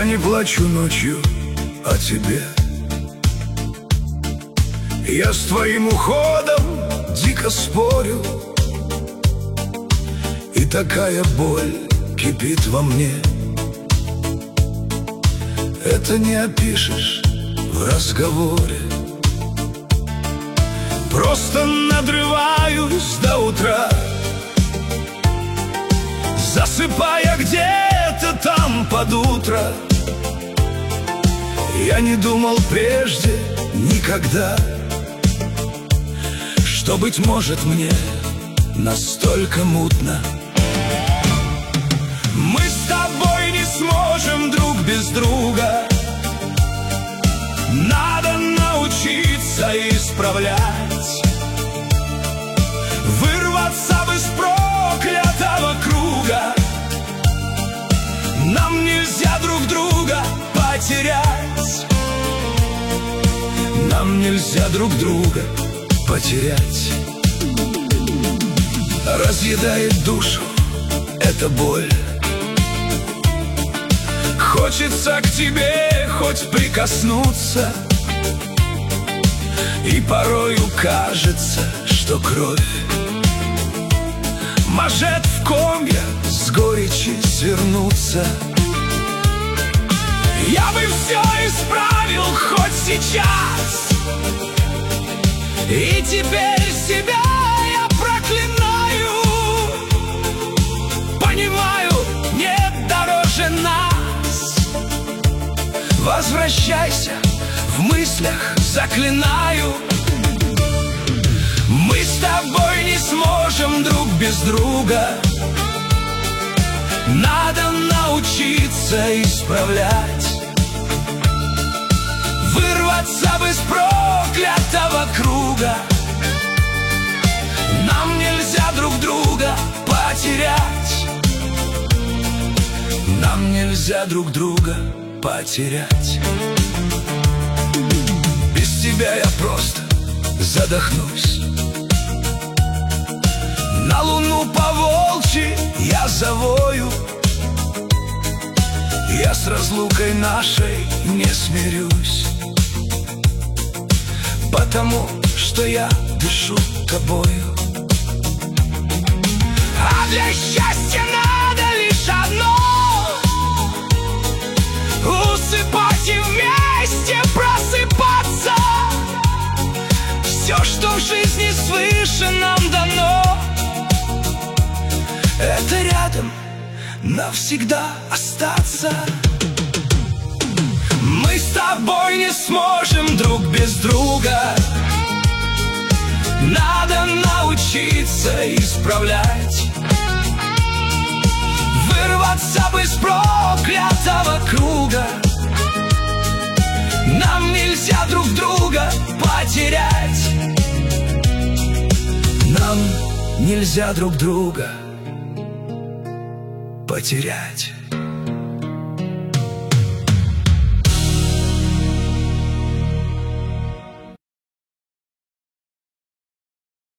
Я не плачу ночью о тебе. Я с твоим уходом дико спорю, и такая боль кипит во мне. Это не опишешь в разговоре. Просто надрываюсь до утра, засыпая где-то там под утро. Я не думал прежде никогда, что, быть может, мне настолько мутно. Мы с тобой не сможем друг без друга. Надо научиться исправлять, вырваться бы с проклятого круга. Нам нельзя друг друга потерять. Нам нельзя друг друга потерять. Разъедает душу эта боль. Хочется к тебе хоть прикоснуться, и порою кажется, что кровь может в комья с горечи свернуться. Я бы все исправил хоть сейчас, и теперь себя я проклинаю. Понимаю, нет дороже нас. Возвращайся, в мыслях заклинаю. Мы с тобой не сможем друг без друга. Надо научиться исправлять, вырваться бы с проклятого круга. Нам нельзя друг друга потерять. Нам нельзя друг друга потерять. Без тебя я просто задохнусь. На луну по-волчьи я завою. Я с разлукой нашей не смирюсь, потому что я дышу тобою. А для счастья надо лишь одно — усыпать и вместе просыпаться. Все, что в жизни свыше нам дано, это рядом навсегда остаться. Мы с тобой не сможем друг без друга. Надо научиться исправлять, вырваться бы с проклятого круга. Нам нельзя друг друга потерять. Нам нельзя друг друга потерять.